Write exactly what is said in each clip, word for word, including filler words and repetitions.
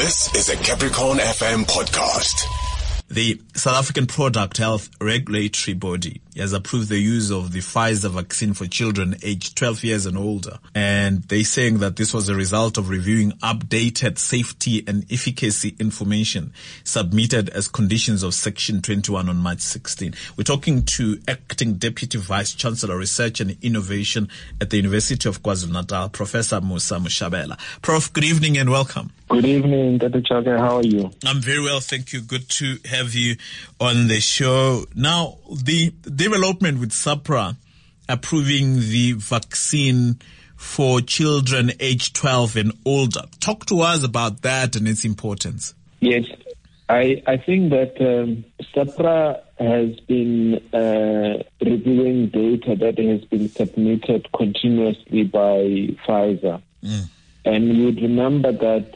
This is a Capricorn F M podcast. The South African Product Health Regulatory Body has approved the use of the Pfizer vaccine for children aged twelve years and older. And they're saying that this was a result of reviewing updated safety and efficacy information submitted as conditions of Section twenty-one on March sixteenth. We're talking to Acting Deputy Vice Chancellor, Research and Innovation at the University of KwaZulu-Natal, Professor Musa Mushabela. Prof, good evening and welcome. Good evening, Doctor Chaka. How are you? I'm very well, thank you. Good to have you on the show. Now, the development with SAHPRA approving the vaccine for children aged twelve and older. Talk to us about that and its importance. Yes, I, I think that um, SAHPRA has been uh, reviewing data that has been submitted continuously by Pfizer. Mm. And you'd remember that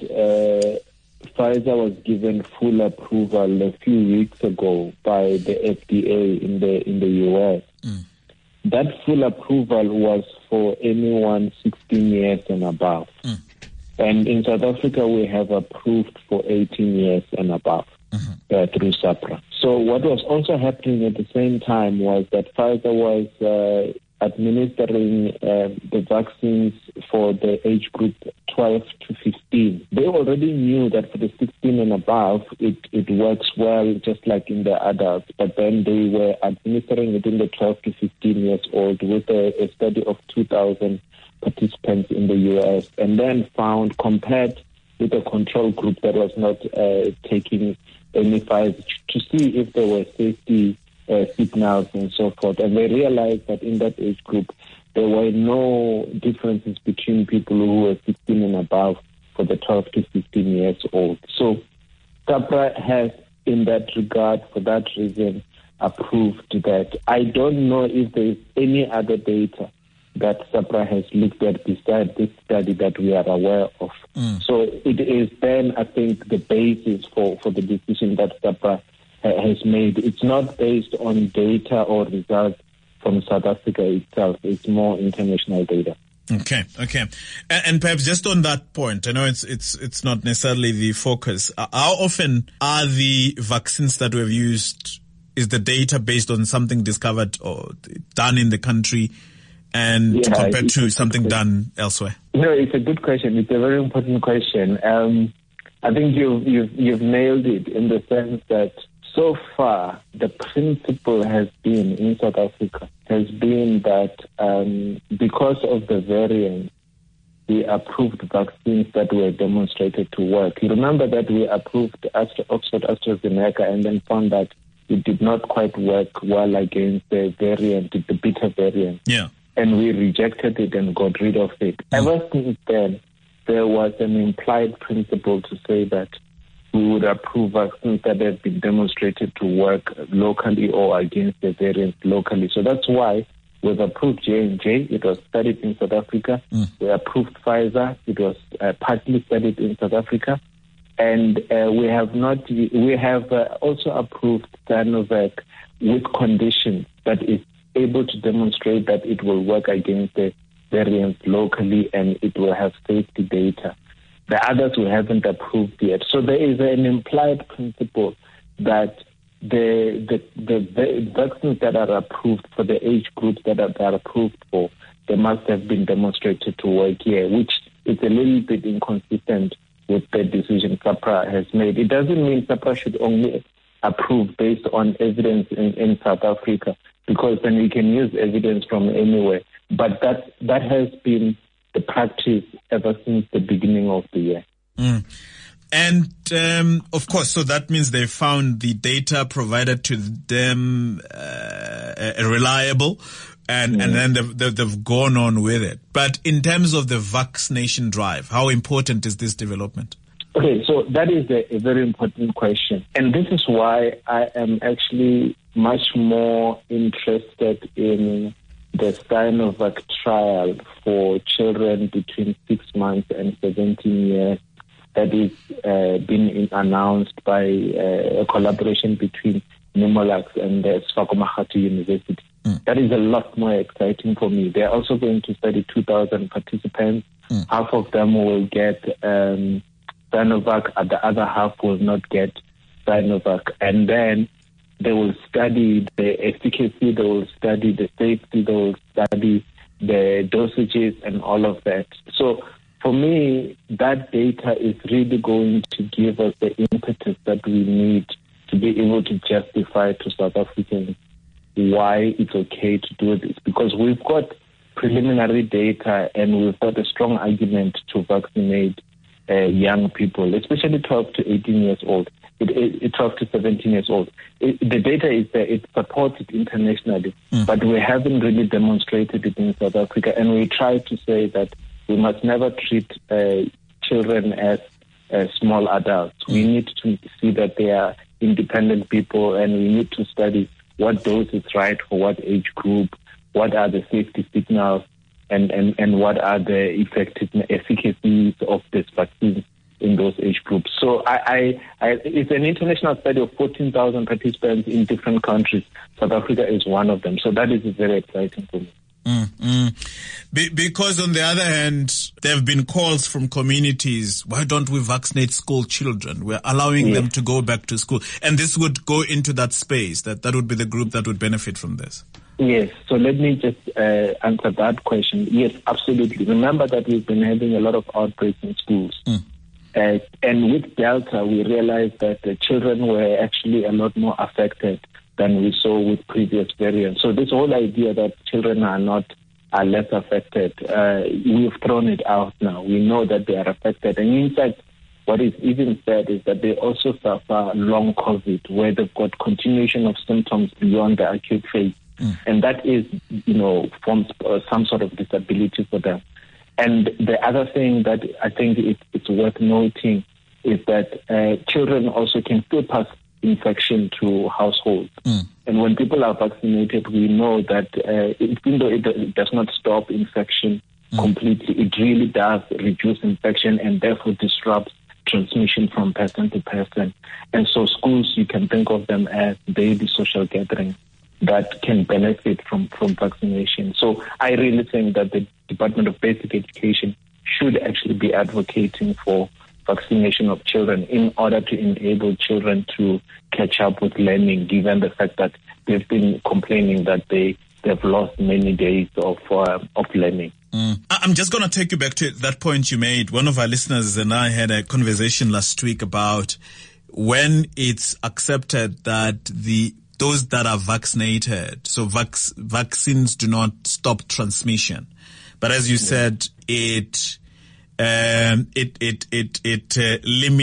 uh, Pfizer was given full approval a few weeks ago by the F D A in the in the U S. Mm. That full approval was for anyone sixteen years and above. Mm. And in South Africa, we have approved for eighteen years and above mm-hmm. uh, through SAHPRA. So what was also happening at the same time was that Pfizer was uh, administering uh, the vaccines for the age group twelve to fifteen. They already knew that for the sixteen and above, it, it works well just like in the adults, but then they were administering it in the twelve to fifteen years old with a, a study of two thousand participants in the U S, and then found, compared with a control group that was not uh, taking any Pfizer, to see if there were safety Uh, signals and so forth. And they realized that in that age group, there were no differences between people who were sixteen and above for the twelve to fifteen years old. So SAHPRA has, in that regard, for that reason, approved that. I don't know if there is any other data that SAHPRA has looked at besides this study that we are aware of. Mm. So it is then, I think, the basis for, for the decision that SAHPRA has made. It's not based on data or results from South Africa itself. It's more international data. Okay, okay. And, and perhaps just on that point, I know it's it's it's not necessarily the focus. Uh, how often are the vaccines that we've used, is the data based on something discovered or done in the country and yeah, compared to something done elsewhere? No, it's a good question. It's a very important question. Um, I think you've, you've, you've nailed it in the sense that so far, the principle has been in South Africa has been that um, because of the variant, we approved vaccines that were demonstrated to work. You remember that we approved Astra, Oxford AstraZeneca and then found that it did not quite work well against the variant, the beta variant. Yeah. And we rejected it and got rid of it. Mm. Ever since then, there was an implied principle to say that we would approve vaccines that have been demonstrated to work locally or against the variants locally. So that's why we've approved J and J. It was studied in South Africa. Mm. We approved Pfizer. It was uh, partly studied in South Africa. And uh, we have not. We have uh, also approved Sinovac with conditions that is able to demonstrate that it will work against the variants locally and it will have safety data. The others we haven't approved yet. So there is an implied principle that the, the the the vaccines that are approved for the age groups that are, that are approved for, they must have been demonstrated to work here, which is a little bit inconsistent with the decision SAHPRA has made. It doesn't mean SAHPRA should only approve based on evidence in, in South Africa, because then we can use evidence from anywhere. But that that has been the practice ever since the beginning of the year. Mm. And, um, of course, so that means they found the data provided to them uh, reliable, and, mm. and then they've, they've gone on with it. But in terms of the vaccination drive, how important is this development? Okay, so that is a, a very important question. And this is why I am actually much more interested in the Sinovac trial for children between six months and seventeen years that is uh, being in, announced by uh, a collaboration between Nimolax and the Sefako Magatho University. Mm. That is a lot more exciting for me. They're also going to study two thousand participants. Mm. Half of them will get um, Sinovac, and the other half will not get Sinovac. And then they will study the efficacy, they will study the safety, they will study the dosages and all of that. So for me, that data is really going to give us the impetus that we need to be able to justify to South Africans why it's okay to do this. Because we've got preliminary data and we've got a strong argument to vaccinate uh, young people, especially twelve to eighteen years old, it, it, twelve to seventeen years old. It, the data is there, it's supported internationally, mm. but we haven't really demonstrated it in South Africa. And we try to say that we must never treat uh, children as uh, small adults. Mm. We need to see that they are independent people, and we need to study what dose is right for what age group, what are the safety signals, and, and, and what are the effectiveness, efficacies of this vaccine in those age groups. So I, I, I, it's an international study of fourteen thousand participants in different countries. South Africa is one of them. So that is very exciting for me. Mm, mm. Be- because on the other hand, there have been calls from communities, why don't we vaccinate school children? We're allowing yes. them to go back to school. And this would go into that space, that that would be the group that would benefit from this. Yes, so let me just uh, answer that question. Yes, absolutely. Remember that we've been having a lot of outbreaks in schools. Mm. Uh, and with Delta, we realized that the children were actually a lot more affected than we saw with previous variants. So this whole idea that children are not are less affected, uh, we've thrown it out now. We know that they are affected. And in fact, what is even said is that they also suffer long COVID, where they've got continuation of symptoms beyond the acute phase. Mm. And that is, you know, forms uh, some sort of disability for them. And the other thing that I think it, it's worth noting is that uh, children also can still pass infection to households. Mm. And when people are vaccinated, we know that uh, even though it, it does not stop infection mm. completely, it really does reduce infection and therefore disrupts transmission from person to person. And so schools, you can think of them as daily social gatherings that can benefit from, from vaccination. So I really think that the Department of Basic Education should actually be advocating for vaccination of children in order to enable children to catch up with learning, given the fact that they've been complaining that they, they've lost many days of, uh, of learning. Mm. I'm just going to take you back to that point you made. One of our listeners and I had a conversation last week about when it's accepted that the those that are vaccinated, so vac- vaccines do not stop transmission. But as you yeah. said, it um, it it it it uh,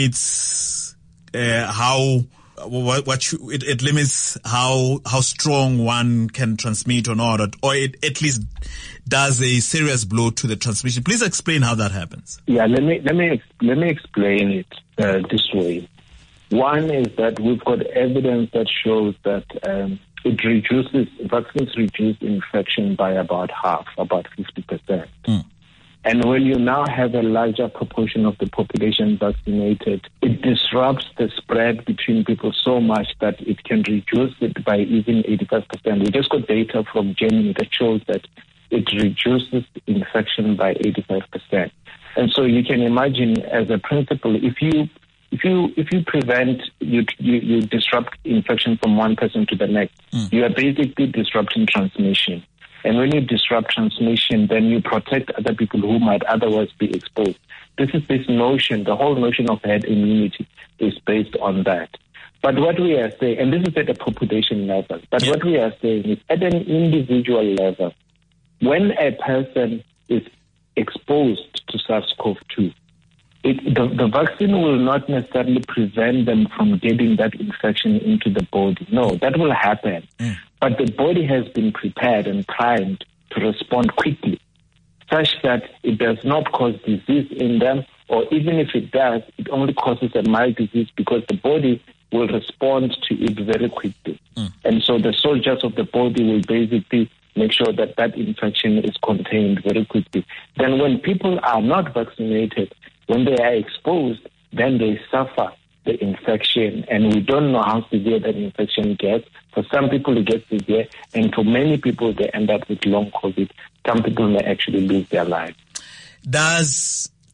limits uh, how what, what you, it, it limits how how strong one can transmit or not, or, or it at least does a serious blow to the transmission. Please explain how that happens. Yeah, let me let me let me explain it uh, this way. One is that we've got evidence that shows that um, it reduces, vaccines reduce infection by about half, about fifty percent. Mm. And when you now have a larger proportion of the population vaccinated, it disrupts the spread between people so much that it can reduce it by even eighty-five percent. We just got data from Germany that shows that it reduces infection by eighty-five percent. And so you can imagine, as a principle, if you If you if you prevent, you, you you disrupt infection from one person to the next, mm. you are basically disrupting transmission. And when you disrupt transmission, then you protect other people who might otherwise be exposed. This is this notion, the whole notion of herd immunity is based on that. But what we are saying, and this is at a population level, but yeah. what we are saying is at an individual level, when a person is exposed to SARS-CoV two, It, the, the vaccine will not necessarily prevent them from getting that infection into the body. No, that will happen. Mm. But the body has been prepared and primed to respond quickly, such that it does not cause disease in them, or even if it does, it only causes a mild disease because the body will respond to it very quickly. Mm. And so the soldiers of the body will basically make sure that that infection is contained very quickly. Then when people are not vaccinated, when they are exposed, then they suffer the infection, and we don't know how severe that infection gets. For some people, it gets severe, and for many people, they end up with long COVID. Some people may actually lose their lives. Does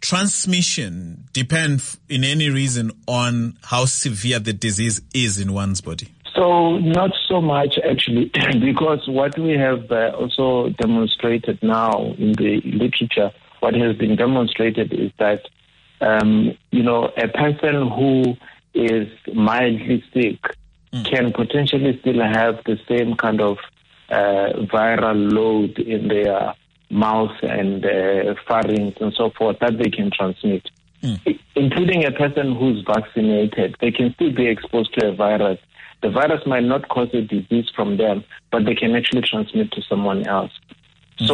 transmission depend in any reason on how severe the disease is in one's body? So not so much actually, because what we have uh, also demonstrated now in the literature, what has been demonstrated is that, um, you know, a person who is mildly sick mm. can potentially still have the same kind of uh, viral load in their mouth and uh, pharynx and so forth that they can transmit. Mm. Including a person who's vaccinated, they can still be exposed to a virus. The virus might not cause a disease from them, but they can actually transmit to someone else. Mm-hmm.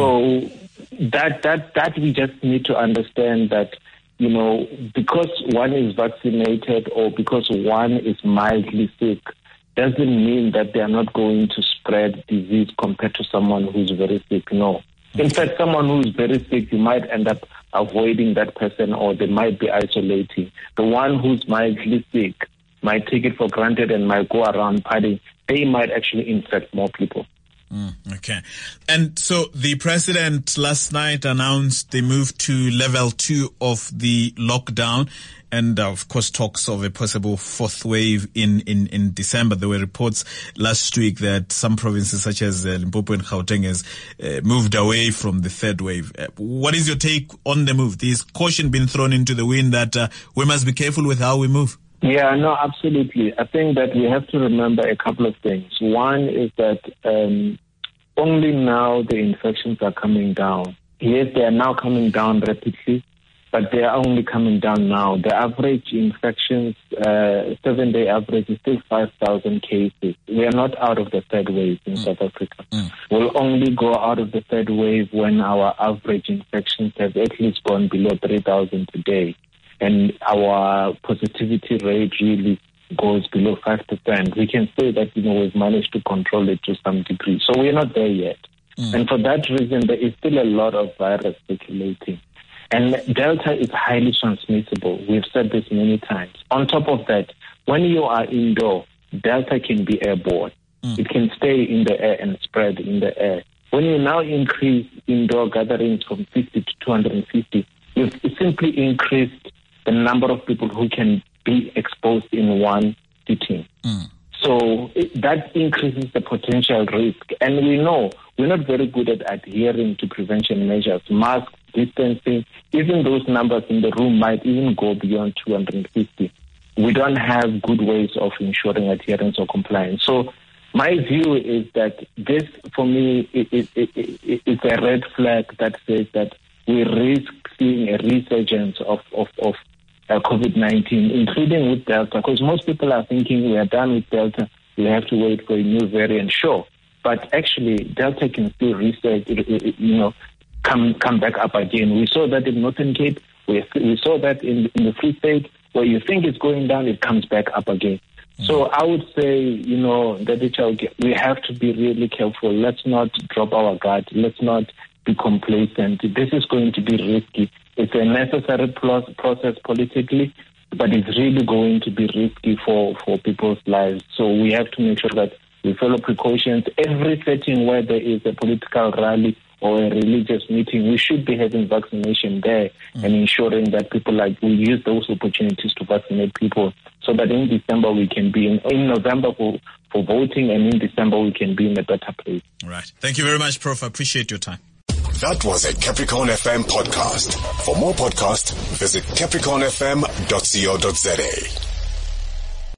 So that that that we just need to understand that, you know, because one is vaccinated or because one is mildly sick, doesn't mean that they are not going to spread disease compared to someone who's very sick. No. In okay. fact, someone who's very sick, you might end up avoiding that person or they might be isolating. The one who's mildly sick might take it for granted and might go around partying. They might actually infect more people. Mm, okay. And so the president last night announced the move to level two of the lockdown and, uh, of course, talks of a possible fourth wave in, in, in December. There were reports last week that some provinces such as uh, Limpopo and Gauteng has uh, moved away from the third wave. Uh, what is your take on the move? There's caution been thrown into the wind that uh, we must be careful with how we move. Yeah, no, absolutely. I think that we have to remember a couple of things. One is that um, only now the infections are coming down. Yes, they are now coming down rapidly, but they are only coming down now. The average infections, uh, seven-day average is still five thousand cases. We are not out of the third wave in mm. South Africa. Mm. We'll only go out of the third wave when our average infections have at least gone below three thousand a day. And our positivity rate really goes below five percent. We can say that, you know, we've managed to control it to some degree. So we're not there yet. Mm. And for that reason, there is still a lot of virus circulating. And Delta is highly transmissible. We've said this many times. On top of that, when you are indoor, Delta can be airborne. Mm. It can stay in the air and spread in the air. When you now increase indoor gatherings from fifty to two hundred fifty, you've simply increased the number of people who can be exposed in one sitting. Mm. So it, that increases the potential risk. And we know we're not very good at adhering to prevention measures, masks, distancing. Even those numbers in the room might even go beyond two hundred fifty. We don't have good ways of ensuring adherence or compliance. So my view is that this, for me, it, it, it, it, it's a red flag that says that we risk seeing a resurgence of, of, of uh, COVID nineteen, including with Delta, because most people are thinking we are done with Delta, we have to wait for a new variant. Sure, but actually Delta can still resurge, you know, come come back up again. We saw that in Northern Cape, we, we saw that in, in the Free State, where you think it's going down, it comes back up again. Mm-hmm. So I would say, you know, that we have to be really careful. Let's not drop our guard. Let's not be complacent. This is going to be risky. It's a necessary process politically, but it's really going to be risky for, for people's lives. So we have to make sure that we follow precautions. Every setting where there is a political rally or a religious meeting, we should be having vaccination there mm. and ensuring that people like we use those opportunities to vaccinate people so that in December we can be in, in November for, for voting, and in December we can be in a better place. All right. Thank you very much, Prof. I appreciate your time. That was a Capricorn F M podcast. For more podcasts, visit capricorn f m dot co dot za.